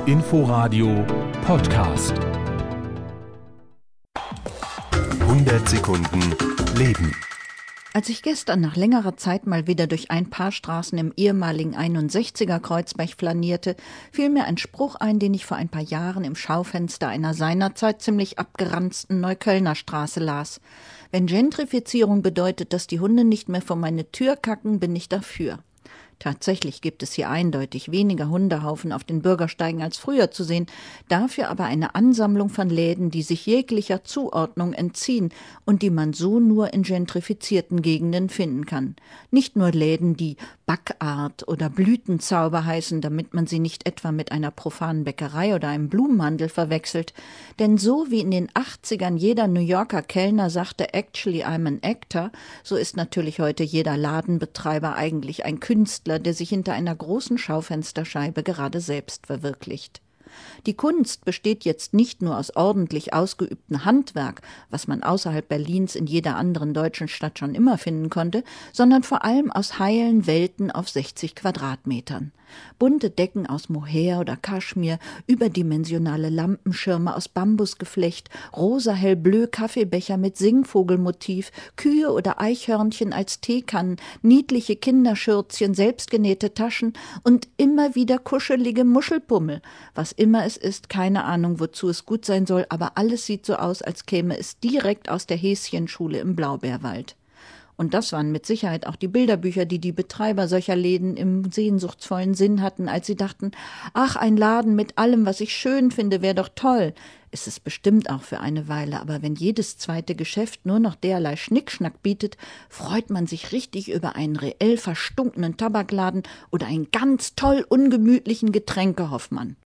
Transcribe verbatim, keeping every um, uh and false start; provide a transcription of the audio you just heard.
Inforadio Podcast. hundert Sekunden Leben. Als ich gestern nach längerer Zeit mal wieder durch ein paar Straßen im ehemaligen einundsechziger Kreuzberg flanierte, fiel mir ein Spruch ein, den ich vor ein paar Jahren im Schaufenster einer seinerzeit ziemlich abgeranzten Neuköllner Straße las. Wenn Gentrifizierung bedeutet, dass die Hunde nicht mehr vor meine Tür kacken, bin ich dafür. Tatsächlich gibt es hier eindeutig weniger Hundehaufen auf den Bürgersteigen als früher zu sehen, dafür aber eine Ansammlung von Läden, die sich jeglicher Zuordnung entziehen und die man so nur in gentrifizierten Gegenden finden kann. Nicht nur Läden, die Backart oder Blütenzauber heißen, damit man sie nicht etwa mit einer profanen Bäckerei oder einem Blumenhandel verwechselt. Denn so wie in den achtzigern jeder New Yorker Kellner sagte, "Actually, I'm an actor", so ist natürlich heute jeder Ladenbetreiber eigentlich ein Künstler, der sich hinter einer großen Schaufensterscheibe gerade selbst verwirklicht. Die Kunst besteht jetzt nicht nur aus ordentlich ausgeübtem Handwerk, was man außerhalb Berlins in jeder anderen deutschen Stadt schon immer finden konnte, sondern vor allem aus heilen Welten auf sechzig Quadratmetern. Bunte Decken aus Mohair oder Kaschmir, überdimensionale Lampenschirme aus Bambusgeflecht, rosa hellbleu Kaffeebecher mit Singvogelmotiv, Kühe oder Eichhörnchen als Teekannen, niedliche Kinderschürzchen, selbstgenähte Taschen und immer wieder kuschelige Muschelpummel. Was immer es ist, keine Ahnung, wozu es gut sein soll, aber alles sieht so aus, als käme es direkt aus der Häschenschule im Blaubeerwald. Und das waren mit Sicherheit auch die Bilderbücher, die die Betreiber solcher Läden im sehnsuchtsvollen Sinn hatten, als sie dachten, ach, ein Laden mit allem, was ich schön finde, wäre doch toll. Ist es bestimmt auch für eine Weile, aber wenn jedes zweite Geschäft nur noch derlei Schnickschnack bietet, freut man sich richtig über einen reell verstunkenen Tabakladen oder einen ganz toll ungemütlichen Getränkehoffmann.